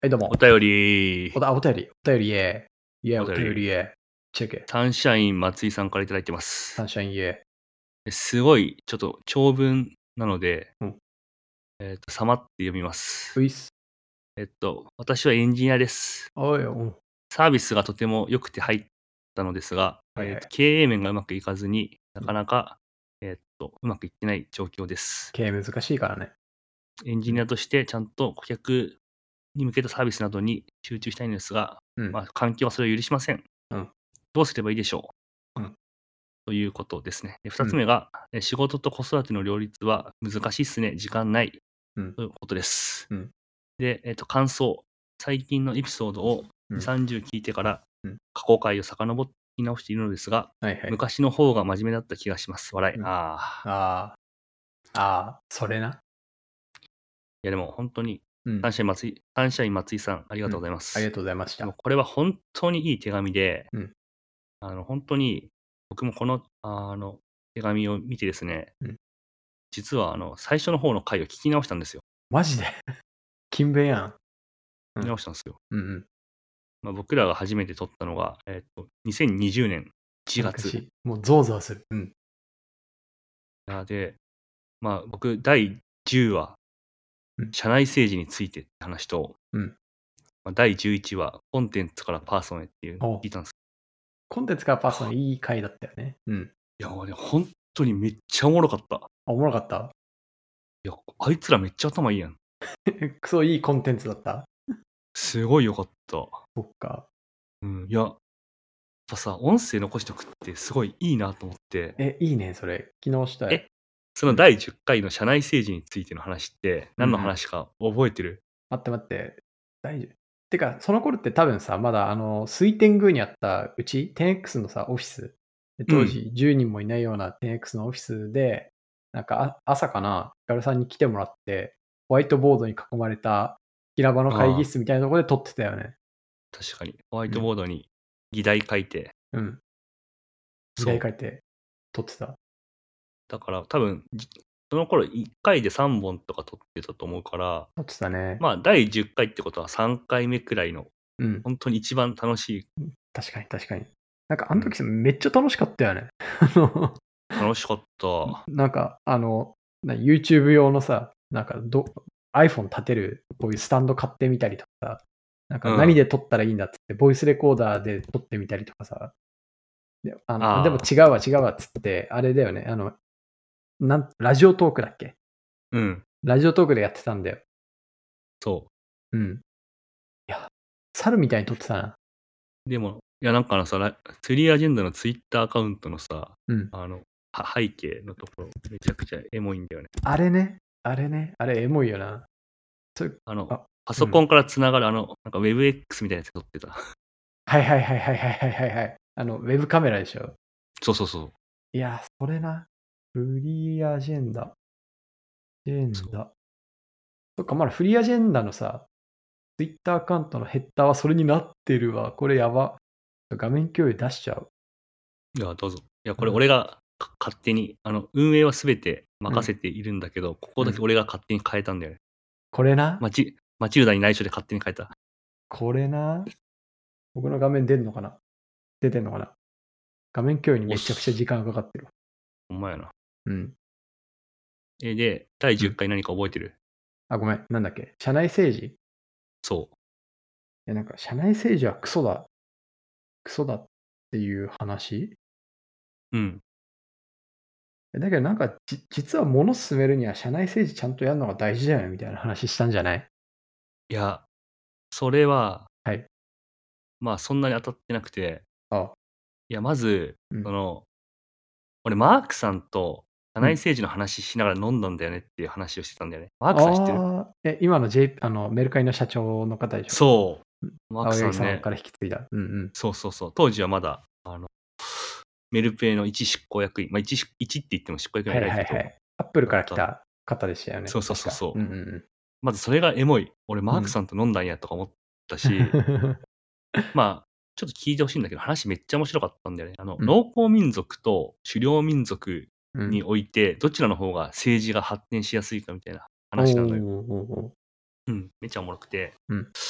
はい、どうも。 お便り、 お便り、お便お便り、 りチェック。 サンシャイン松井さんからいただいてます。 サンシャインすごい、ちょっと長文なので、 うん。 さまって読みます。 ういっす。 私はエンジニアです。 おい、 サービスがとても良くて入ったのですが、 はいはい。 経営面がうまくいかずになかなか、うまくいってない状況です。 経営難しいからね。 エンジニアとしてちゃんと顧客に向けたサービスなどに集中したいのですが、環境はそれを許しません。 うん。 どうすればいいでしょううん。 ということですね。2 うん。 つ目が、仕事と子育ての両立は難しいっすね。時間ないうん。 ということです。 うん。 で、感想。最近のエピソードをうん。 2、30聞いてからうん。 過去回を遡り直しているのですが、 はいはい。 昔の方が真面目だった気がします。笑い。 うん。 ああ。 ああ、それな。 いやでも本当に、 うん。 サンシャイン松井さん、ありがとうございまありがす。 とうございました。 でもこれは本当にいい手紙で、 うん。 本当に僕もこの、手紙を見てですね、 うん。 実は最初の方の回を聞き直したんですよ。 マジで勤勉やん。う聞きん。 直したんですよ。 うん僕らが初めて撮ったのが、2020年1月。 昔。もうゾワゾワする。うん。 で、僕、第10話、 うん。 社内政治についてって話と、 うん。 第11話、コンテンツからパーソンへっていうのを聞いたんです。 コンテンツからパーソナルいい回だったよね。うん。 いや、本当にめっちゃおもろかった。 おもろかった。 いや、あいつらめっちゃ頭いいやん。 クソいいコンテンツだった。 すごいよかった。 そっか。 いや、やっぱさ、音声残しとくってすごいいいなと思って。 いいね、それ。昨日したい。 その第10回の社内政治についての話って何の話か覚えてる？ 待って。大丈夫。てか、その頃って多分さ、まだ水天宮にあったうち、10X のさ、オフィス。で当時10人もいないような 10X のオフィスで、なんか朝かな、ヒカルさんに来てもらって、ホワイトボードに囲まれた平場の会議ああ、 室みたいなところで撮ってたよね。 確かに。ホワイトボードに議題書いて、 うん。議題そう。 書いて撮ってた。 だから多分、その頃1回で3本とか撮ってたと思うから、 撮ってたね。 第10回ってことは3回目くらいの、 うん。 本当に一番楽しい。 確かに。なんかあの時めっちゃ楽しかったよね。 楽しかった。 なんか、YouTube 用のさ、なんかiPhone 立てる、こういうスタンド買ってみたりとかさ、なんか何で撮ったらいいんだっつって、ボイスレコーダーで撮ってみたりとかさ、でも違うわっつって、あれだよね、ラジオトークだっけ？ うん。 ラジオトークでやってたんだよ。 そうん。いや、猿みたいに撮ってたな。 う。でも、いやなんかツリーアジェンダのツイッターアカウントのさ、 うん。 背景のところ、めちゃくちゃエモいんだよね。 あれエモいよな。 パソコンから繋がるなんか WebX みたいなやつ撮ってた。 はい。ウェブカメラでしょ。 そう。 いや、それな。フリーアジェンダ。 そう。 そっか、まだフリーアジェンダのさ、Twitter アカウントのヘッダーはそれになってるわ。これやば。画面共有出しちゃう。 いや、どうぞ。いや、これ俺が勝手に、運営はすべて任せているんだけど、ここだけ俺が勝手に変えたんだよね。 これな。 マチルダに内緒で勝手に変えた。 これな。僕の画面出てんのかな。画面共有にめちゃくちゃ時間がかかってる。 ほんまやな。 うん。 で、第10回何か覚えてる？ あ、ごめん。なんだっけ。社内政治？いそう。 や、なんか、社内政治はクソだ。クソだっていう話？ うん。 だけどなんか、実は物進めるには社内政治ちゃんとやるのが大事だよねみたいな話したんじゃない？ いや、それは、 はい。 そんなに当たってなくて、 あ、 いや、まず、 うん。 俺、マークさんと社うん。 内政治の話しながら飲んだんだよねっていう話をしてたんだよね。マークさん知ってる？ ああ、今のメルカリの社長の方でしょ？ そう。マーク青さんね。 柳さんから引き継いだ。うんうん。 そう。当時はまだ、メルペイの一執行役員、一って言っても執行役員はいは偉いけど、 はいはい。アップルだった。 から来た方でしたよね、 そう確か。うんうんうん。 まずそれがエモい。俺、マークうん。 さんと飲んだんやとか思ったし、ちょっと聞いてほしいんだけど、話めっちゃ面白かったんだよね。 うん。 農耕民族と狩猟民族うん。 において、どちらの方が政治が発展しやすいかみたいなおお話なのよ。 おお。 めっちゃおもろくて。 うん。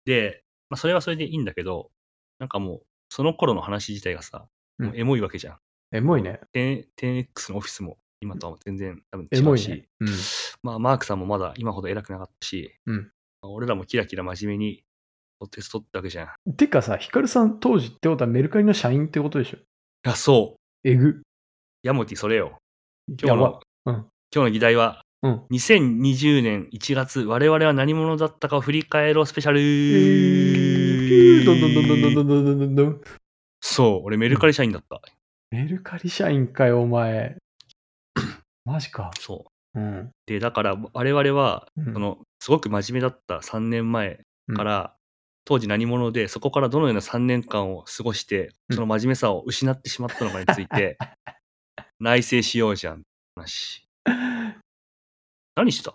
で、まあ、それはそれでいいんだけど、なんかもう、その頃の話自体がさ、もうエモいわけじゃん。 エモいね。 10X のオフィスも今とは全然多分エモいね違うし、。 うん。 まあ、マークさんもまだ今ほど偉くなかったし、 うん。 まあ俺らもキラキラ真面目にテストったわけじゃん。いてかさ、ヒカルさん当時ってことはメルカリの社員ってことでしょ？ や、そう。 えぐ。 ヤモティそれよ。今やば。 日の、 うん。 今日の議題は、 うん。 2020年1月、我々は何者だったかを振り返ろうスペシャル。 ピューどんどんどんどんどんどんどんどんどん。 そう、俺メルカリ社員だった。 メルカリ社員かよ、お前。マジか。 そう。 うん。 で、だから我々は、 うんすごく真面目だった3年前から、当時何者で、そこからどのような3年間を過ごして、 うんその真面目さを失ってしまったのかについて、内省しようじゃん。話。何した？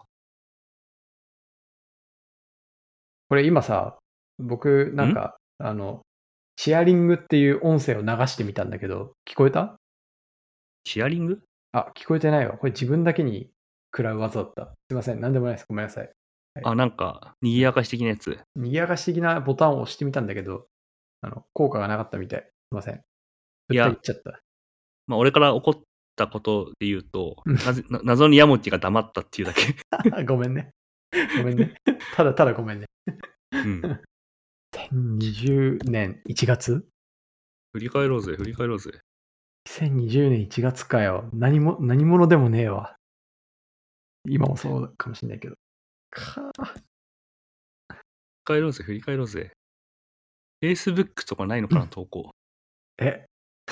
これ今さ、僕なんか、シェアリングっていう音声を流してみたんだけど、聞こえた？ シェアリング？ あ、聞こえてないわ。これ自分だけに食らう技だった。すいません。なんでもないです。ごめんなさい。 あ、なんか、賑やかし的なやつ。 賑やかし的なボタンを押してみたんだけど、効果がなかったみたい。すいません。ぶった切っちゃった。 まあ、俺から起こったことで言うとうん、 謎にヤモティが黙ったっていうだけ。 ごめんね。ごめんね。ただただごめんね。 うん。 2020年1月振り返ろうぜ、振り返ろうぜ。 2020年1月かよ。何者でもねえわ。今もそうかもしんないけど。 振り返ろうぜ、振り返ろうぜ。Facebook とかないのかな、投稿。 え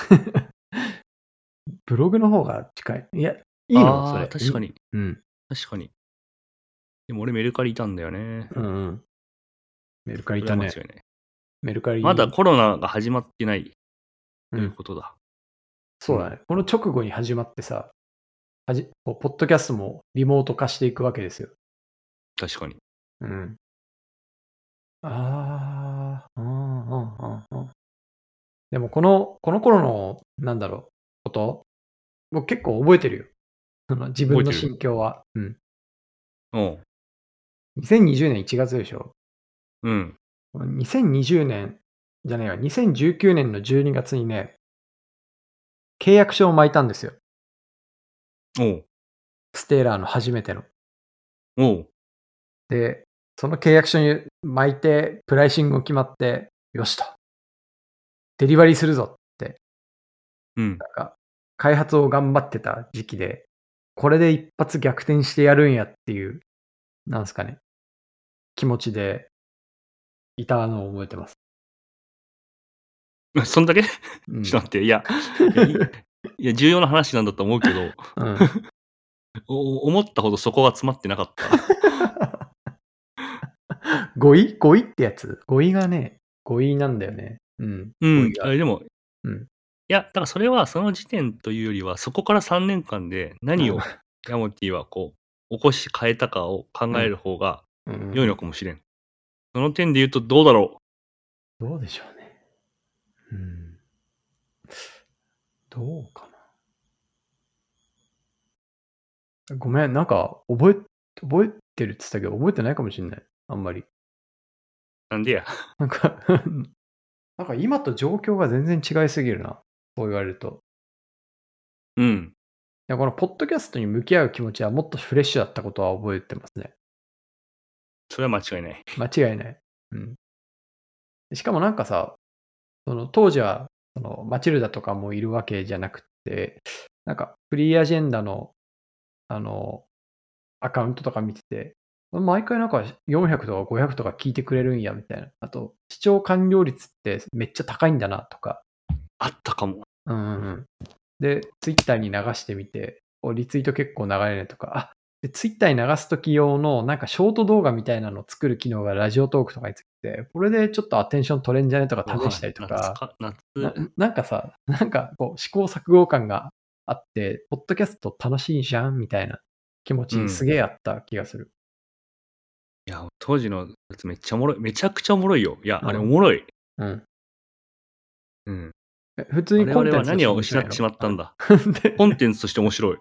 ブログの方が近い。いや、いいのそれ。 確かに。 うん。 確かに。でも俺メルカリいたんだよね。 うんうん。メルカリそいたね。 れは間違いない。 メルカリ。 まだコロナが始まってないうんということだ。 そうだね。この直後に始まってさ、ポッドキャストもリモート化していくわけですよ。 確かに。 うん。ああ、うん。でもこの頃の、なんだろう、こと、僕結構覚えてるよ。自分の心境は。うん。 おう。 2020年1月でしょ。 うん。 2020年じゃねえわ、2019年の12月にね、契約書を巻いたんですよ。 おう。 ステーラーの初めての。 おう。 で、その契約書に巻いて、プライシングが決まって、よしと。デリバリーするぞって、 うん。 なんか、開発を頑張ってた時期で、これで一発逆転してやるんやっていう、なんすかね、気持ちでいたのを覚えてます。 そんだけうん、 ちょっと待って、いや、重要な話なんだと思うけど、 うん、 思ったほどそこが詰まってなかった。 語彙ってやつ語彙がね、語彙なんだよね。うん。 うん。 語彙がでも、 うん。 いや、だからそれはその時点というよりは、そこから3年間で何をヤモティはこう、起こし変えたかを考える方が良いのかもしれん。その点で言うとどうだろどうでしょうね。うん。どうかな。ごめん、なんか覚えてるって言ったけど、覚えてないかもしんない。あんまり。 なんでや。 なんかなんか今と状況が全然違いすぎるな。そう言われると。 うん。 いや、このポッドキャストに向き合う気持ちはもっとフレッシュだったことは覚えてますね。 それは間違いない。 間違いない。うん。しかもなんかさ、当時は、マチルダとかもいるわけじゃなくて、なんかフリーアジェンダの、アカウントとか見てて、毎回なんか400とか500とか聞いてくれるんやみたいな。あと、視聴完了率ってめっちゃ高いんだなとか。 あったかも。 で、ツイッターに流してみて、リツイート結構流れるとか、で、ツイッターに流すとき用のなんかショート動画みたいなのを作る機能がラジオトークとかについて、これでちょっとアテンション取れんじゃねとか試したりとか、なんかさ、なんかこう試行錯誤感があって、ポッドキャスト楽しいじゃんみたいな気持ちすげえあった気がする。 いや、当時のやつめっちゃおもろい。めちゃくちゃおもろいよ。いや、 うんあれおもろい。 うん。 うん。 普通にコンテンツとして我々は何を面白いの失ってしまったんだ。 でコンテンツとして面白い。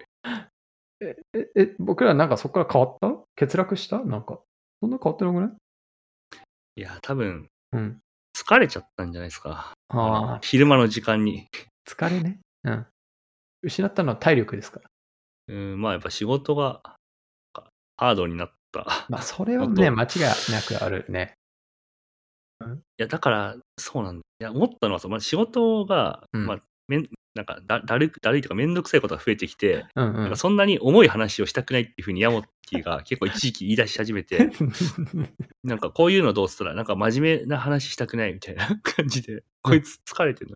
僕らなんかそこから変わった欠落したなんか、そんな変わってなくない？ いや、多分、 うん。 疲れちゃったんじゃないですか。 ああ、 昼間の時間に。 疲れね。うん。失ったのは体力ですか？ まあ、やっぱ仕事が、ハードになったま、それはね、 のと、 間違いなくあるね。うん。 いや、だから、そうなんだ。いや、思ったのはさ、仕事が、 うん。 なんか、だるいというか、めんどくさいことが増えてきて、なんかうんうん。 そんなに重い話をしたくないっていう風にヤモティが結構一時期言い出し始めて、なんかこういうのどうっつったら、なんか真面目な話したくないみたいな感じで、こいつ疲れてるな。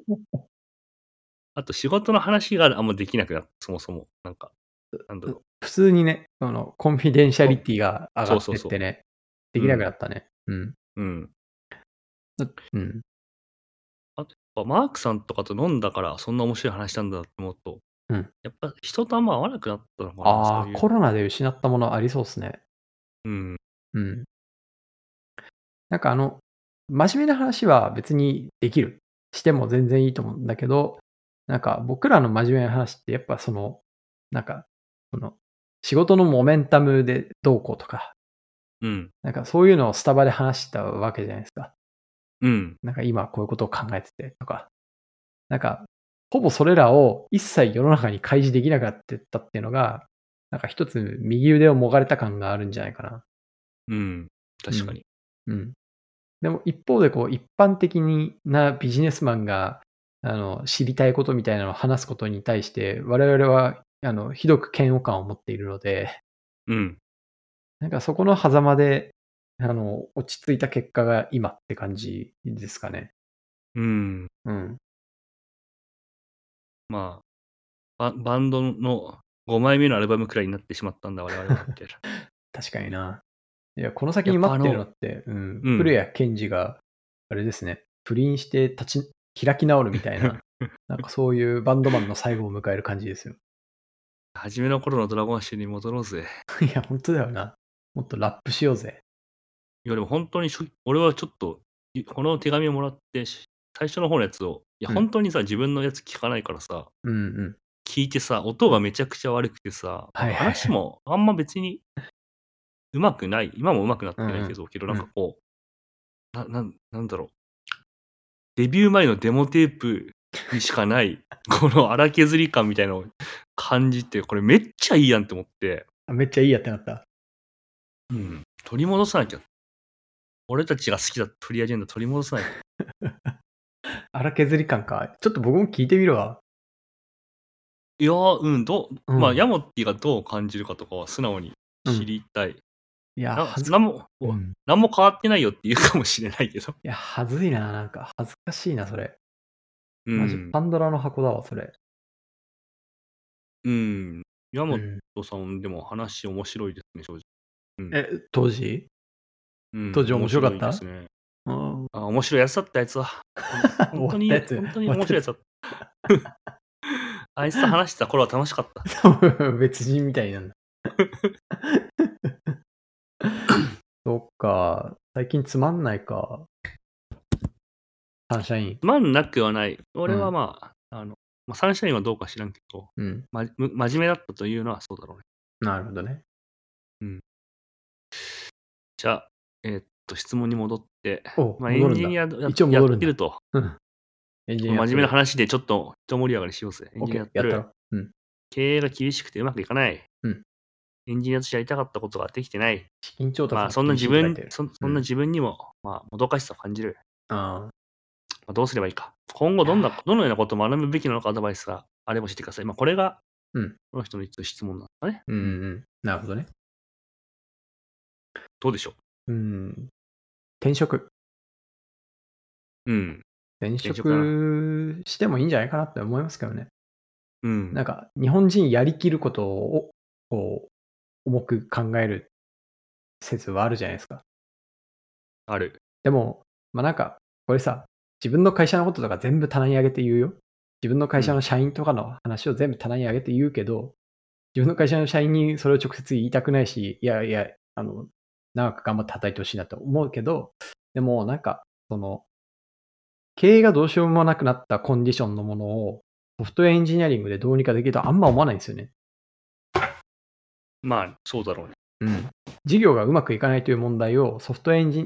あと仕事の話があんまできなくなった、そもそも。なんか、なんだろ普通にね、コンフィデンシャう。 リティが上がっそうそうそう。 てってね、できなくなうん。 ったね。うん。 うん。 うん。 あと、やっぱマークさんとかと飲んだから、そんな面白い話したんだって思うと、 うん。 やっぱ人とあんま合わなくなったのかな、 ああ、 そういう。 コロナで失ったものありそうっすね。 うん。 うん。なんか真面目な話は別にできる。しても全然いいと思うんだけど、なんか僕らの真面目な話ってやっぱなんか、その、仕事のモメンタムでどうこうとか、 うん。 なんかそういうのをスタバで話したわけじゃないですか。 うん。 なんか今こういうことを考えててとか。なんか、ほぼそれらを一切世の中に開示できなくなってったっていうのが、なんか一つ右腕をもがれた感があるんじゃないかな。 うん。 うん。 確かに。 うん。でも一方で一般的なビジネスマンが、知りたいことみたいなのを話すことに対して、我々は、ひどく嫌悪感を持っているので、 うん。 なんかそこの狭間で、落ち着いた結果が今って感じですかね。 うん。 うん。 まバンドの5枚目のアルバムくらいになってしまったんだ、我々は、みたいな。 確かにな。いや、この先やっに待ってるのぱって、うん、 うん。 古谷健二が、あれですね、不倫して開き直るみたいな、なんかそういうバンドマンの最後を迎える感じですよ。 初めの頃のドラゴンアッシュに戻ろうぜ。 いや、ほんとだよな。もっとラップしようぜ。 いや、でも本当に俺はちょっと、この手紙をもらって、最初の方のやつを、いや、 うん。 本当にさ、自分のやつ聞かないからさ、 うんうん。 聞いてさ、音がめちゃくちゃ悪くてさ、なんはいかはいはい。 話もあんま別に上手くない、今も上手くなっうんうん。 てないけど、 うん。 なんかこう、なんだろう、デビュー前のデモテープにしかない、この荒削り感みたいなのを感じて、これめっちゃいいやんって思って、 あ、めっちゃいいやってなった。 うん、取り戻さなきゃ。俺たちが好きだったフリーアジェンダ取り戻さないと。 荒削り感か。ちょっと僕も聞いてみるわ。 いや、まあ、 うん。 ヤモッティがどう感じるかとかは素直に知うん。 りたい。 いや、うん。 なんも変わってないよって言うかもしれないけど。 いや、はずいな、なんか恥ずかしいな、それ。マジうん。 パンドラの箱だわ、それ。 うん。ヤモうん。 トさんでも話面白いですね、正直。うん。 当時？ うん、 当時面面白白かった？ いですね。 うん。 あ、面白いやつだった、あいつは。 終わったやつ終本当にわったやつ。 面白いやつだった。あいつと話してた頃は楽しかった。 別人みたいなんだ。そっか、最近つまんないか。サンシャイン。 つまんなくはない。俺はうん。 サンシャインはどうか知らんけど、 うん。 真面目だったというのはそうだろうね。 なるほどね。 うん。じゃあ、質問に戻って、エ戻るんだ。 ンジニア一応やっ戻るんだ。 てると、 うん。エンジこの真面目なニアやってる。 話でちょっと一盛り上がりしようぜ。エンジニアやっ OK、 てる。 やったろ。うん。 経営が厳しくてうまくいかない。 うん。 エンジニアとしてやりたかったことができてない。 資金調達まあ、 が厳しいって書いてる。 そんな自分にも、もどかしさを感じる。 ああ。 どうすればいいか。今後いや、 どのようなことを学ぶべきなのかアドバイスがあれば教えてください。これが、 うん。 この人の一つ質問なんだね。 うんうんうん。 うん。なるほどね。 どうでしょうん。転職。 う。うん。 転転職だな。 職してもいいんじゃないかなって思いますけどね。 うん。 なんか、日本人やりきることを、重く考える説はあるじゃないですか。 ある。 でも、なんか、これさ、自分の会社のこととか全部棚に上げて言うよ。自分の会社のうん。 社員とかの話を全部棚に上げて言うけど、自分の会社の社員にそれを直接言いたくないし、いやいや、長く頑張って働いてほしいなと思うけど、でもなんか、経営がどうしようもなくなったコンディションのものを、ソフトウェアエンジニアリングでどうにかできるとあんま思わないんですよね。 まあ、そうだろうね。 うん。事業がうまくいかないという問題をソフトウェアエンジ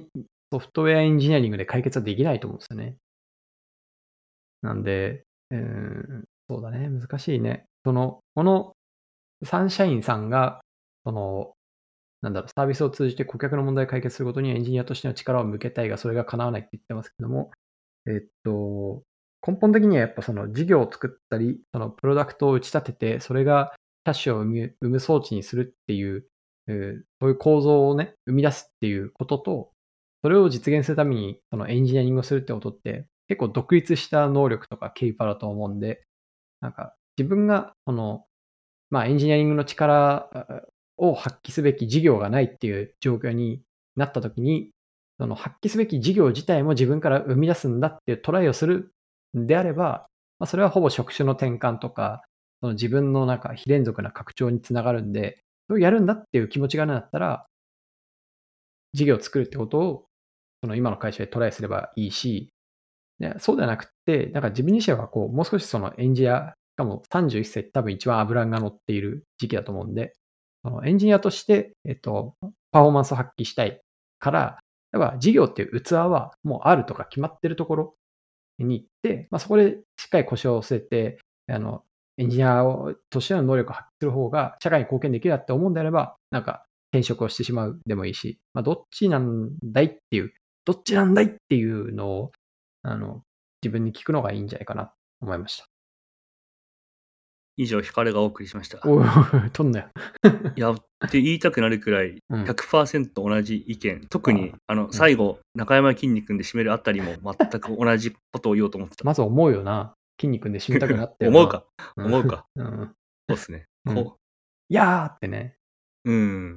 ソフトウェアエンジニアリングで解決はできないと思うんですよね。なんで、そうだね、難しいね。このサンシャインさんが、サービスを通じて顧客の問題を解決することにエンジニアとしての力を向けたいが、それが叶わないって言ってますけども、根本的にはやっぱその事業を作ったり、そのプロダクトを打ち立てて、それがキャッシュを生む装置にするっていう、そういう構造をね、生み出すっていうことと、それを実現するために、そのエンジニアリングをするってことって、結構独立した能力とかケイパだと思うんで、なんか自分が、エンジニアリングの力を発揮すべき事業がないっていう状況になったときに、その発揮すべき事業自体も自分から生み出すんだっていうトライをするんであれば、それはほぼ職種の転換とか、その自分の非連続な拡張につながるんで、それをやるんだっていう気持ちがあるんだったら、事業を作るってことを、その今の会社でトライすればいいし、そうではなくて、自分自身はもう少しそのエンジニア、しかも31歳って多分一番脂が乗っている時期だと思うんで、エンジニアとして、パフォーマンスを発揮したいから、やっぱ事業っていう器はもうあるとか決まってるところに行って、そこでしっかり腰を据えて、エンジニアとしての能力を発揮する方が社会に貢献できるなって思うんであれば、転職をしてしまうでもいいし、どっちなんだいっていう、どっちなんだいっていうのを、自分に聞くのがいいんじゃないかなと思いました。 以上、ヒカルがお送りしました。 おお、とんなよ。 いや、って言いたくなるくらい、 うん。 100%同じ意見。特に、 うん。 最後、中山きんに君で締めるあたりも全く同じことを言おうと思ってた。 まず思うよな。筋肉で締めたくなったよな。 思うか。 うん。 思うか。 うん。 そうっすね。 うん。いやーってね。 うん。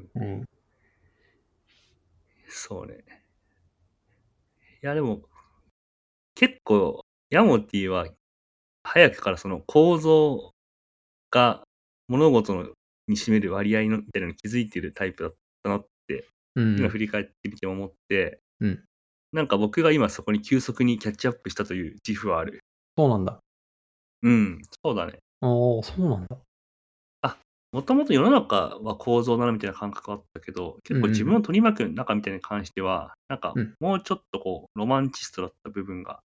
うん。 そうね。いや、でも、結構、ヤモティは早くからその構造が物事のに占める割合のみたいなのに気づいてるタイプだったなって、今振り返ってみて思って、 うん。 僕が今そこに急速にキャッチアップしたという自負はある。 そうなんだ。 うん、そうだね。 ああ、そうなんだ。 あ、もともと世の中は構造だなみたいな感覚はあったけど、結構自分を取り巻く中みたいに関しては、 うん。 もうちょっとロマンチストだった部分があって、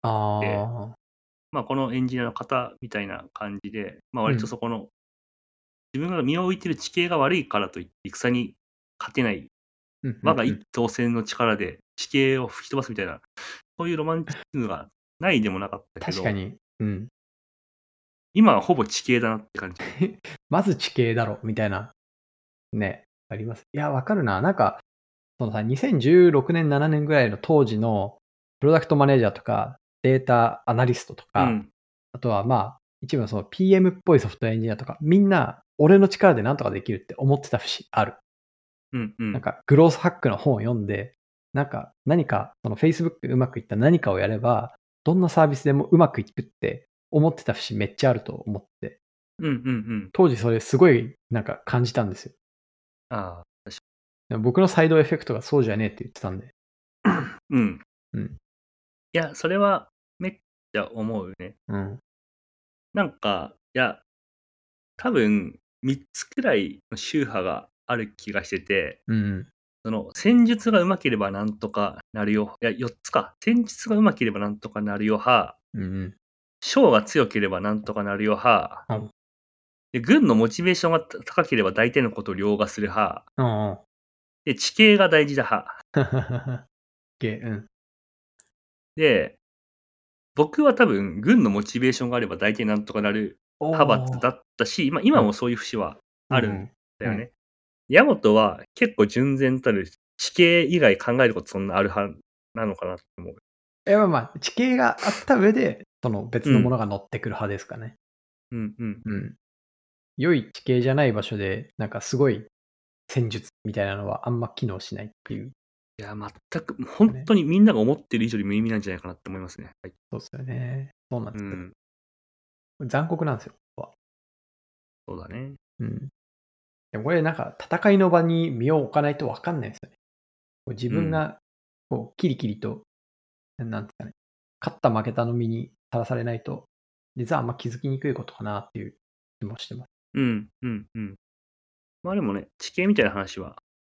ああ。 このエンジニアの方みたいな感じで、割とうん。 そこの自分が身を置いてる地形が悪いからといって戦に勝てない、 うんう我がんうん。 一刀戦の力で地形を吹き飛ばすみたいな、そういうロマンチズムがないでもなかったけど、 確かに。うん。 今はほぼ地形だなって感じ。 まず地形だろ、みたいな、ね、あります。いや、わかるな。そのさ、2016年、7年ぐらいの当時のプロダクトマネージャーとか、データアナリストとか、 うん。 あとは一部のその PM っぽいソフトウェアエンジニアとか、みんな、俺の力でなんとかできるって思ってた節ある。 うんうん。 グロースハックの本を読んで、何か、その Facebook うまくいった何かをやれば、どんなサービスでもうまくいくって思ってた節めっちゃあると思って、 うんうんうん。 当時それすごい感じたんですよ。 ああ、確かでも僕のサイドエフェクトがそうじゃねえって言ってたんで。 に。うん。 うん。 いや、それはめっちゃ思うね。 うん。 いや、多分3つくらいの宗派がある気がしてて、 うん。 その戦術が上手ければなんとかなるよ。いや、4つか。戦術が上手ければなんとかなるよ派、 うん。 将が強ければなんとかなるよ派、 うん。 で軍のモチベーションが高ければ大体のことを凌駕する派、 うん。 で地形が大事だ派。 うん。 で、僕は多分軍のモチベーションがあれば大体なんとかなる派閥おー。 だったし、 うん。 今もそういう節はあるんうん。うん。 だよね。ヤマトは結構純然たる地形以外考えることそんなある派なのかなって思う。 地形があった上で、その別のもうん。 のが乗ってくる派ですかね。 うんうんうん。 うん。良い地形じゃない場所で、すごい戦術みたいなのはあんま機能しないっていういや、全く、本ね。 当にみんなが思ってる以上に無意味なんじゃないかなって思いますね。はい。 そうですよね。そうなんですよ。 うん。 残酷なんですよ、ここは。 そうだね。 うん。でもこれ戦いの場に身を置かないと分かんないですよね。自うん。 分がキリキリと、なんですかね、勝った負けたの身にさらされないと、実はあんま気づきにくいことかなっていう気もしてます。 うんうんうん。でもね、地形みたいな話は、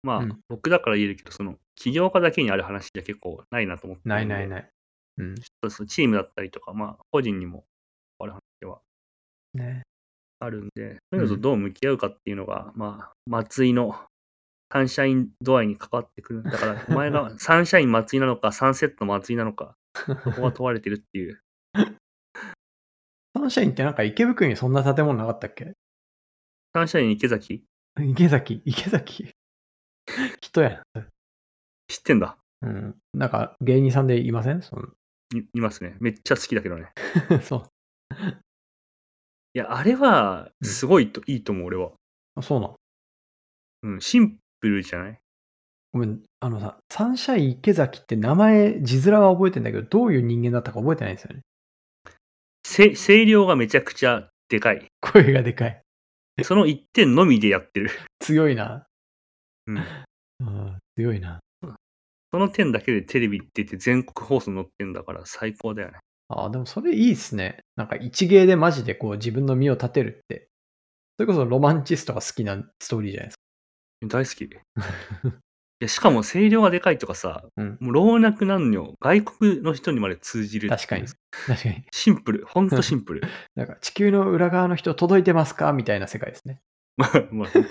まあ、 うん。 僕だから言えるけど、その、起業家だけにある話じゃ結構ないなと思ってなるんで、 いないない。うん。 ちょっとそのチームだったりとか、まあ、個人にもある話ではね。 あるんで、そういうのとうん。 どう向き合うかっていうのが、まあ、松井のサンシャイン度合いに関わってくる。だから、お前がサンシャイン松井なのか、サンセット松井なのか、そこが問われてるっていう。 サンシャインってなんか池袋にそんな建物なかったっけ？ サンシャイン池崎池崎人やん。 知ってんだ。 うん。なんか芸人さんでいません？ いますね。めっちゃ好きだけどね。 そう。 いや、あれは、 うん。 すごいいいと思う、俺は。 あ、そうなん。 うん、シンプルじゃない？ ごめん、サンシャイン池崎って名前、字面は覚えてんだけど、どういう人間だったか覚えてないんですよね。 声量がめちゃくちゃでかい。 声がでかい。 その一点のみでやってる。 強いな。 うん。 うん、強いな。 その点だけでテレビ出て全国放送載ってんだから最高だよね。 ああ、でもそれいいっすね。なんか一芸でマジでこう自分の身を立てるって、それこそロマンチストが好きなストーリーじゃないですか。 大好き。いや、しかも声量がでかいとかさ、 うん。 もう老若男女、外国の人にまで通じるっていう、 確かに。確かに。 シンプル、ほんとシンプル。 なんか地球の裏側の人届いてますかみたいな世界ですね。 まあ、ほんと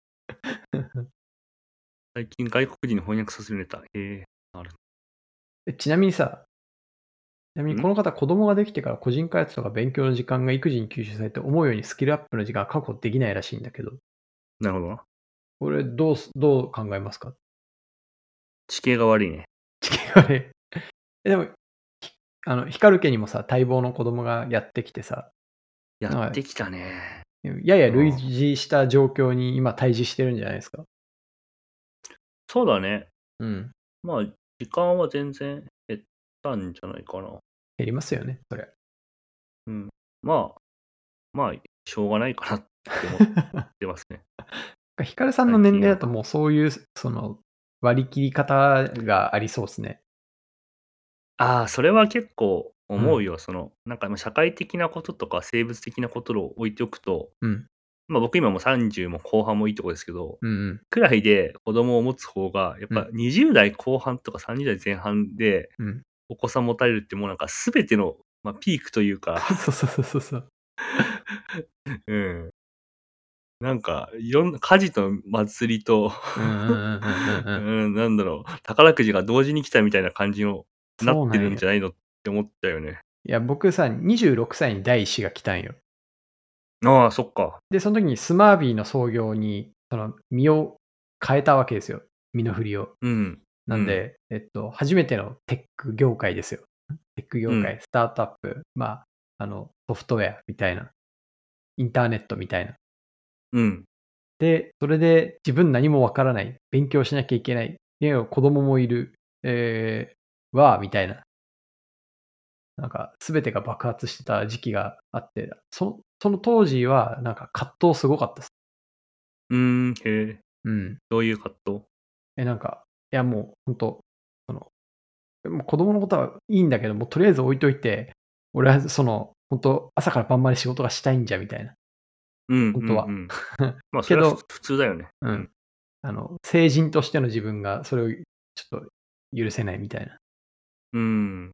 最近外国人に翻訳させるネタ、ある。 ちなみにさ、ちなみにこん？ の方、子供ができてから個人開発とか勉強の時間が育児に吸収されて思うようにスキルアップの時間が確保できないらしいんだけど、 なるほどな。 これどう考えますか？ 地形が悪いね。 地球がね。でも、ひ光家にもさ、待望の子供がやってきてさ、なんか、 やってきたね。 やや類うん。 似した状況に今対峙してるんじゃないですか？ そうだね。 うん。 まあ、時間は全然減ったんじゃないかな。 減りますよね、それ。 うん。まあ、しょうがないかなって思ってますね。 ヒカルさんの最近は。 年齢だともうそういう、割り切り方がありそうですね。 ああ、それは結構うん。 思うよ。その、なんか、社会的なこととか生物的なことを置いておくと、 うん。 ま、僕今もう30も後半もいいとこですけど、 うんうん。 くらいで子供を持つ方が、やっぱうん。 20代後半とか30代前半でうん。 お子さん持たれるってもうなんか全ての、ま、ピークというか、 そうそうそうそうそう。 うん、なんかいろんな家事と祭りと、 うんうんうんうんうんうん。 なんだろう、宝くじが同時に来たみたいな感じのなってそうなんよ。 るんじゃないのって思ったよね。 いや、僕さ、26歳に第一子が来たんよ。 ああ、そっか。 で、その時にスマービーの創業に、身を変えたわけですよ。身の振りを。 うん。うん。 なんで、初めてのテック業界ですよ。テックうん。 業界、スタートアップ、ソフトウェアみたいな、インターネットみたいな。 うん。 で、それで自分何もわからない、勉強しなきゃいけない、子供もいる、みたいな、なんか全てが爆発してた時期があって、その当時はなんか葛藤すごかったです。 うーん、へえ。 うん。 どういう葛藤？ なんか、いやもう本当、その、もう子供のことはいいんだけど、もうとりあえず置いといて、俺は本当朝から晩まで仕事がしたいんじゃみたいな、 うんうんう本当は。 ん。まあ、それはけど、 普通だよね。 うん、 うん。 成人としての自分がそれをちょっと許せないみたいな。 うーん。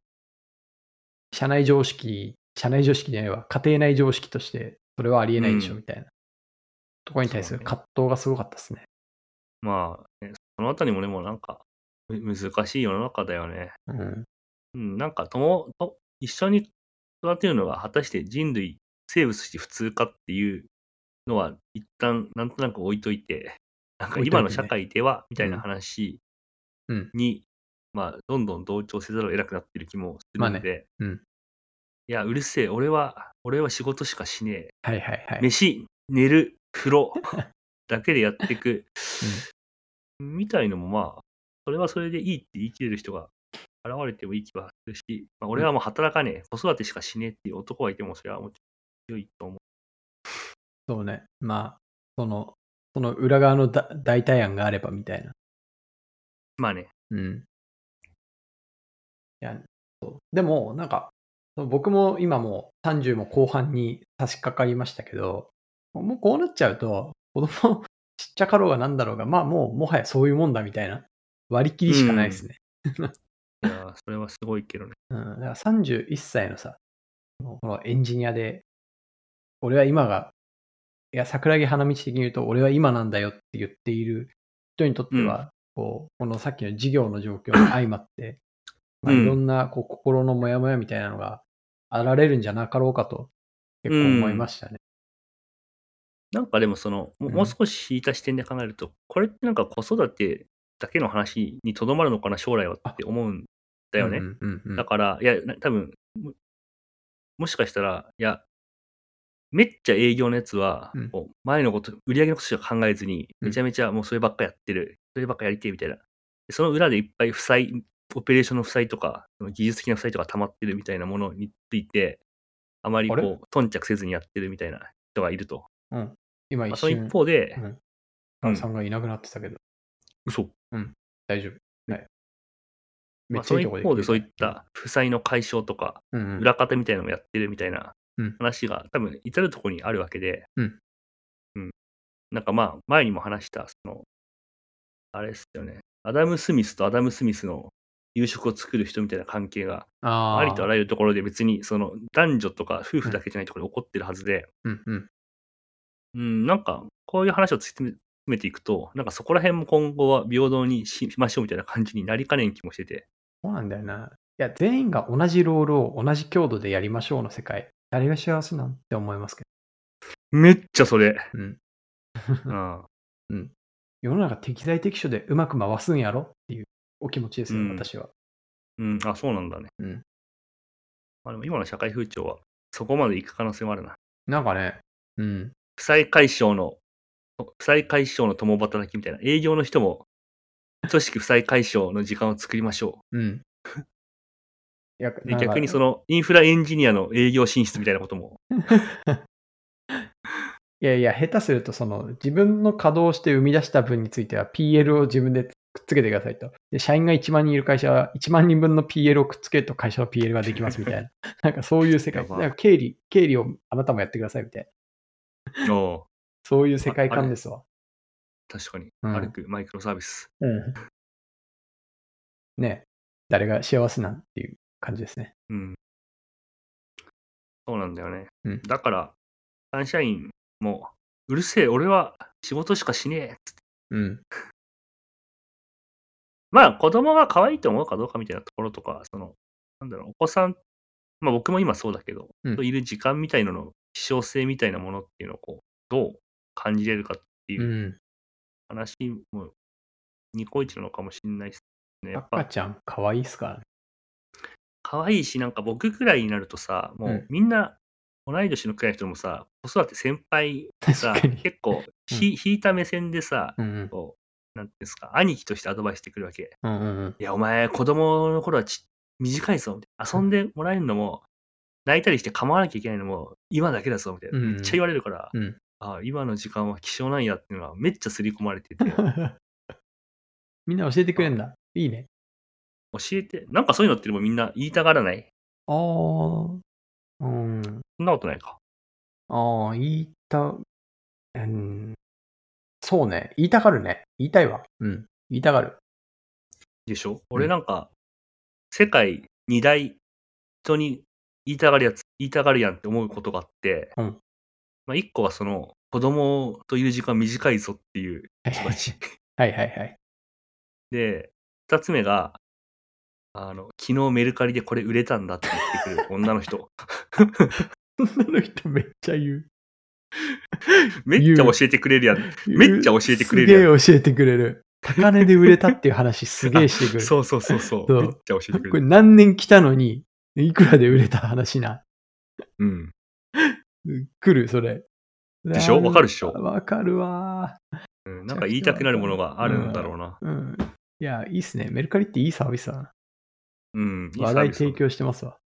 社内常識じゃないわ、家庭内常識として、それはありえないでしょうん。 みたいなところに対するそうね。 葛藤がすごかったですね。 まあ、ね、そのあたりもでもなんか、難しい世の中だよね。 うん。 うん、なんか一緒に育てるのが果たして人類、生物として普通かっていうのは、一旦なんとなく置いといて、なんか今の社置いといてね。 会ではみたいなうん。 話うん。 に、まあ、どんどん同調せざるを得なくなってる気もすまあね。 るんで、 うん。 いや、うるせえ、俺は仕事しかしねえ。 はいはいはい。 飯、寝る、風呂だけでやってく、 うん。 みたいのも、まあ、それはそれでいいって言い切れる人が現れてもいい気はするし、まあ、 うん。 俺はもう働かねえ、子育てしかしねえっていう男がいても、それはもちろん良いと思う。 そうね。その裏側の代替案があればみたいな。 まあね。 うん。いや、そう。でも、なんか、僕も今もう30も後半に差し掛かりましたけど、もうこうなっちゃうと、子供ちっちゃかろうがなんだろうが、まあもはやそういうもんだみたいな割り切りしかないですね。 いや、それはすごいけどね。 だから31歳のさ、このエンジニアで、俺は今が、いや、桜木花道的に言うと、俺は今なんだよって言っている人にとっては、このさっきの事業の状況も相まって、まあ、いろんな心のモヤモヤみたいなのがあられるんじゃなかろうかと結構思いましたね。 なんかでももう少し引いた視点で考えると、これってなんか子育てだけの話にとどまるのかな、将来はって思うんだよね。だから、いや、多分もしかしたら、いや、めっちゃ営業のやつは、こう前のこと、売り上げのことしか考えずに、めちゃめちゃもうそればっかやってる、そればっかやりてえみたいな。その裏でいっぱいオペレーションの負債とか、技術的な負債とか溜まってるみたいなものについて、あまりこう、頓着せずにやってるみたいな人がいると。 今一その瞬、 一方で、 さんがいなくなってたけど。 嘘。 大丈夫。はい。 その一方でそういった負債の解消とか、裏方みたいなのもやってるみたいな話が多分至るところにあるわけで、なんかまあ、前にも話した、あれですよね、アダム・スミスとアダム・スミスの夕食を作る人みたいな関係が、ありとあらゆるところで別に男女とか夫婦だけじゃないところで起こってるはずで、なんかこういう話を詰めていくと、なんかそこら辺も今後は平等にしましょうみたいな感じになりかねん気もしてて。 そうなんだよな。いや、全員が同じロールを同じ強度でやりましょうの世界。誰が幸せなんって思いますけど。めっちゃそれ。 世の中適材適所でうまく回すんやろっていうお気持ちですよ、私は。 あ、そうなんだね。まあでも今の社会風潮はそこまで行く可能性もあるな。 なんかね、 負債解消の共働きみたいな、営業の人も等しく負債解消の時間を作りましょう。で、逆にインフラエンジニアの営業進出みたいなことも。 いやいや、下手すると自分の稼働して生み出した分については PL を自分でくっつけてくださいと。で、社員が1万人いる会社は1万人分の PL をくっつけると会社の PL ができますみたいな。なんかそういう世界。なんか経理をあなたもやってくださいみたいな。そういう世界観ですわ。 確かに。歩くマイクロサービス。 ね、誰が幸せなんっていう感じですね。 そうなんだよね。だから、サンシャインも、うるせえ、俺は仕事しかしねえっつって。まあ、子供が可愛いと思うかどうかみたいなところとか、なんだろう、お子さん、まあ僕も今そうだけど、といる時間みたいなの、希少性みたいなものっていうのをどう感じれるかっていう話も、ニコイチなのかもしれないですね。 赤ちゃん可愛いっすからね。 可愛いし、なんか僕くらいになるとさ、もうみんな、同い年のくらいの人もさ、子育て先輩でさ、結構引いた目線でさ、なんていうんですか、兄貴としてアドバイスしてくるわけ。いや、お前、子供の頃は短いぞ、遊んでもらえるのも、泣いたりして構わなきゃいけないのも、今だけだぞ、みたいな。めっちゃ言われるから、ああ、今の時間は希少なんやっていうのはめっちゃ刷り込まれてて。 みんな教えてくれんだ。いいね。 教えて、なんかそういうのってでもみんな言いたがらない？ ああ、 そんなことないか。 そうね。言いたがるね。言いたいわ。言いたがる。 でしょ？俺なんか、世界2大人に言いたがるやんって思うことがあって、まあ1個は子供といる時間短いぞっていう人たち。 はいはいはい。 で、2つ目が、昨日メルカリでこれ売れたんだって言ってくる女の人。 女の人めっちゃ言う。 めっちゃ教えてくれるやん。めっちゃ教えてくれるやん。 すげえ教えてくれる。高値で売れたっていう話すげえしてくる。 そう。めっちゃ教えてくれる。 これ何年来たのに、いくらで売れた話な。来る、それ。 でしょ？わかるっしょ？ わかるわ。 なんか言いたくなるものがあるんだろうな。 いや、いいっすね。メルカリっていいサービスだな。 いいサービス。 話題提供してますわ。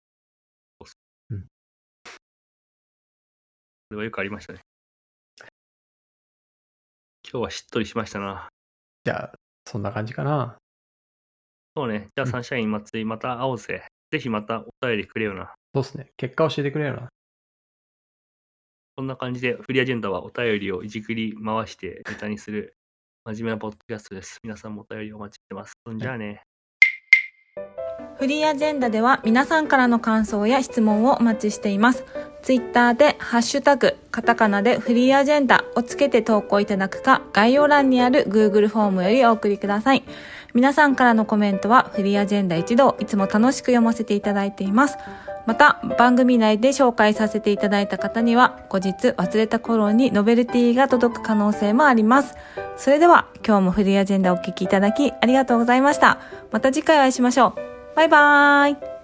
それはよくありましたね。今日はしっとりしましたな。 じゃあ、そんな感じかな。 そうね。じゃあ、サンシャイン松井また会おうぜ。ぜひまたお便りくれよな。 そうっすね。結果教えてくれよな。 こんな感じでフリーアジェンダはお便りをいじくり回してネタにする真面目なポッドキャストです。皆さんもお便りお待ちしてます。じゃあね。 フリーアジェンダでは皆さんからの感想や質問をお待ちしています。ツイッターでハッシュタグカタカナでフリーアジェンダをつけて投稿いただくか、概要欄にある Google フォームよりお送りください。皆さんからのコメントはフリーアジェンダ一同いつも楽しく読ませていただいています。また番組内で紹介させていただいた方には後日忘れた頃にノベルティが届く可能性もあります。それでは今日もフリーアジェンダをお聞きいただきありがとうございました。また次回お会いしましょう。バイバーイ。